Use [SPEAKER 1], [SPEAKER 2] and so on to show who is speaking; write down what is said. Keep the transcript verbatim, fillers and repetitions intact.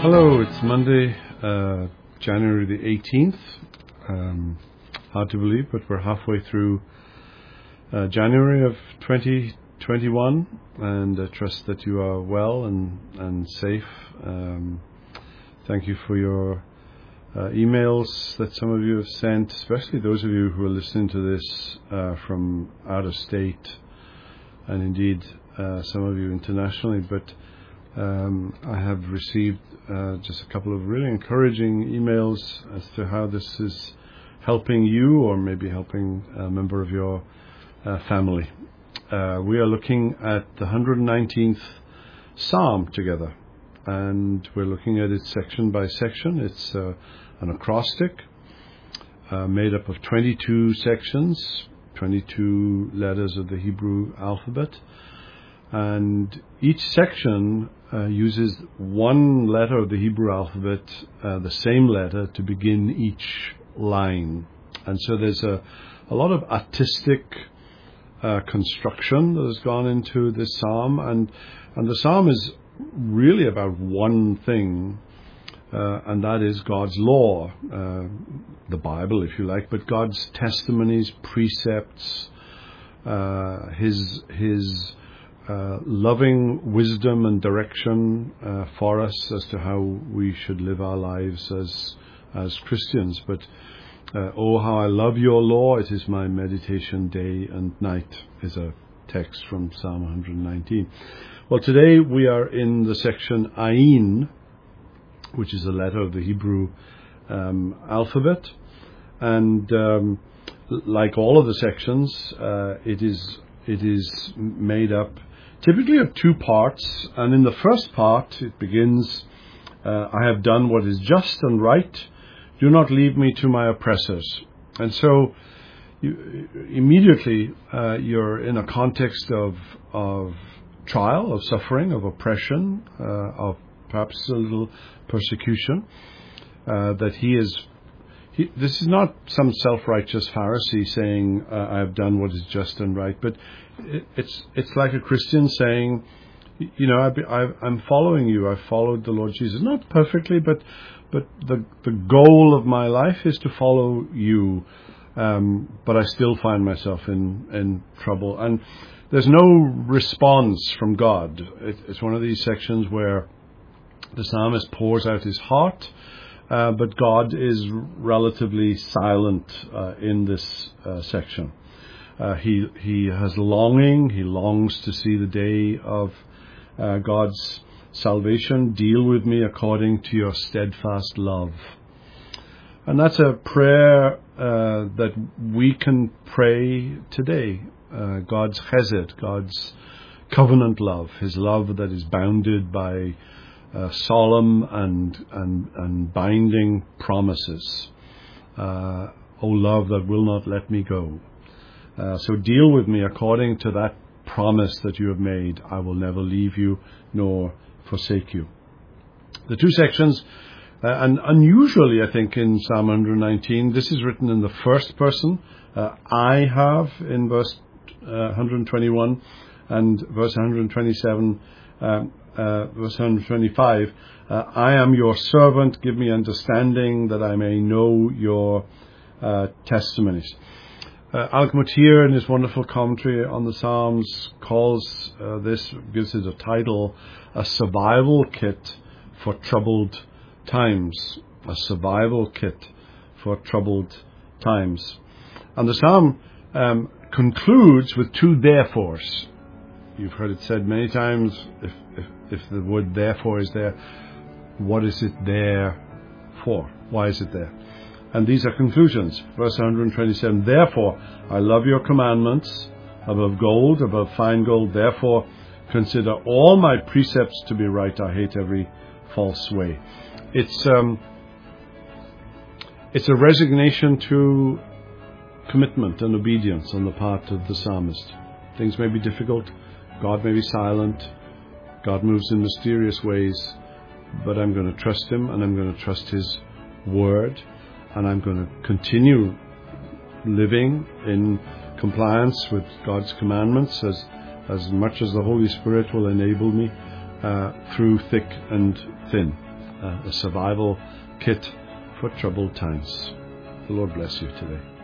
[SPEAKER 1] Hello, it's Monday, uh, January the eighteenth. Um, hard to believe, but we're halfway through uh, January of twenty twenty-one, and I trust that you are well and, and safe. Um, thank you for your uh, emails that some of you have sent, especially those of you who are listening to this uh, from out of state, and indeed uh, some of you internationally, but Um, I have received uh, just a couple of really encouraging emails as to how this is helping you, or maybe helping a member of your uh, family. Uh, we are looking at the one hundred nineteenth Psalm together, and we're looking at it section by section. It's uh, an acrostic uh, made up of twenty-two sections, twenty-two letters of the Hebrew alphabet. And each section uh, uses one letter of the Hebrew alphabet, uh, the same letter, to begin each line. And so there's a, a lot of artistic uh, construction that has gone into this psalm. And, and the psalm is really about one thing, uh, and that is God's law, uh, the Bible, if you like, but God's testimonies, precepts, uh, his his Uh, loving wisdom and direction uh, for us as to how we should live our lives as as Christians. But uh, oh, how I love your law! It is my meditation day and night, is a text from Psalm one hundred nineteen. Well, today we are in the section Ayin, which is a letter of the Hebrew um, alphabet, and um, like all of the sections, uh, it is it is made up typically of two parts, and in the first part it begins, uh, I have done what is just and right, do not leave me to my oppressors. And so you, immediately uh, you're in a context of of trial, of suffering, of oppression, uh, of perhaps a little persecution, uh, that he is He, this is not some self-righteous Pharisee saying, uh, I have done what is just and right, but it, it's it's like a Christian saying, you know, I, I, I'm following you. I've followed the Lord Jesus. Not perfectly, but but the the goal of my life is to follow you, um, but I still find myself in, in trouble. And there's no response from God. It, it's one of these sections where the psalmist pours out his heart, Uh, but God is relatively silent uh, in this uh, section. Uh, he he has longing. He longs to see the day of uh, God's salvation. Deal with me according to your steadfast love. And that's a prayer uh, that we can pray today. Uh, God's chesed, God's covenant love, his love that is bounded by Uh, solemn and, and and binding promises. Uh, O love that will not let me go. Uh, so deal with me according to that promise that you have made. I will never leave you nor forsake you. The two sections, uh, and unusually I think in Psalm one hundred nineteen, this is written in the first person. Uh, I have in verse uh, one hundred twenty-one, and verse one hundred twenty-seven, um, Uh, verse one hundred twenty-five, uh, I am your servant, give me understanding that I may know your uh, testimonies. Uh, Al-Mutir, in his wonderful commentary on the Psalms, calls uh, this, gives it a title, a survival kit for troubled times. A survival kit for troubled times. And the Psalm um, concludes with two therefores. You've heard it said many times, if, if, if the word therefore is there, what is it there for? Why is it there? And these are conclusions. Verse one hundred twenty-seven, therefore I love your commandments above gold, above fine gold. Therefore consider all my precepts to be right. I hate every false way. It's um, it's a resignation to commitment and obedience on the part of the psalmist. Things may be difficult. God may be silent. God moves in mysterious ways, but I'm going to trust him, and I'm going to trust his word, and I'm going to continue living in compliance with God's commandments as as much as the Holy Spirit will enable me uh, through thick and thin. uh, a survival kit for troubled times. The Lord bless you today.